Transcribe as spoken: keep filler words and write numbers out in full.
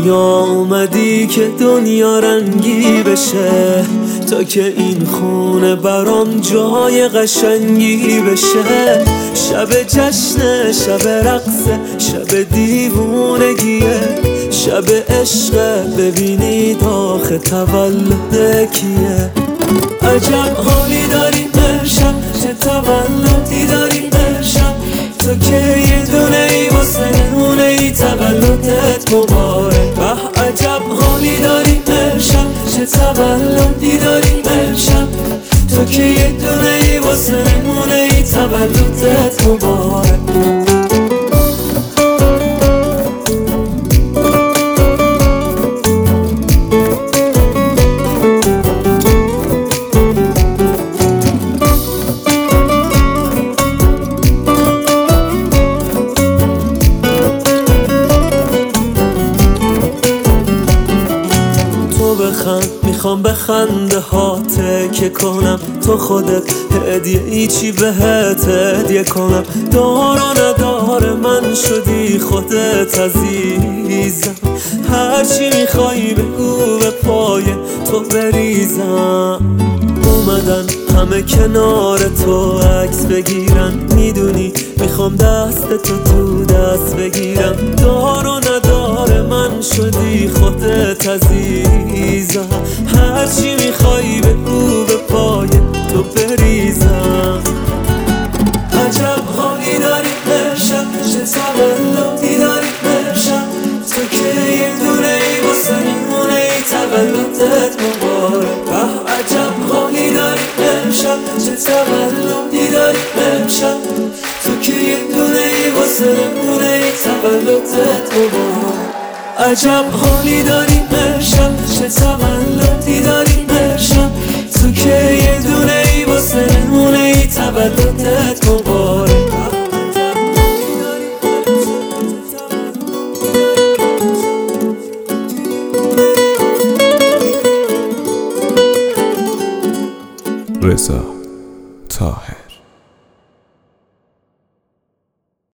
دنیا اومدی که دنیا رنگی بشه، تا که این خونه برام جای قشنگی بشه. شب جشنه، شب رقصه، شب دیوونگیه، شب عشقه، ببینید آخه تولد کیه. عجب حالی داری امشب، چه تولدی داری امشب، تو که یه دونه ای واسه نمونه ای، تولدت مبارک. به عجب حالی داری امشب، چه تولدی داری امشب، تو که یه دونه ای واسه نمونه ای، تولدت مبارک. بخند، میخوام بخنده هاته که کنم تو خودت هدیه ای چی بهت هدیه کنم. دار و ندار من شدی خودت عزیزم، هرچی میخوای بگو به پای تو بریزم. اومدن همه کنار تو عکس بگیرن، میدونی میخوام دست تو تو دست بگیرم. دار و ندار من شدی خودت عزیزم، هرچی میخوای بگو به پای تو بریزم. عجب حالی داری امشب، چه تولدی داری امشب، تو که یه دونه ای واسه نمونه ای، تولدت مبارک. به عجب حالی داری امشب، چه تولدی داری امشب، تو که یه دونه ای واسه نمونه ای، تولدت مبارک. عجب حالی داری امشب، چه تولدی داری امشب، تو که یه دونه ای واسه نمونه ای، تولدت مبارک. رضا طاهر.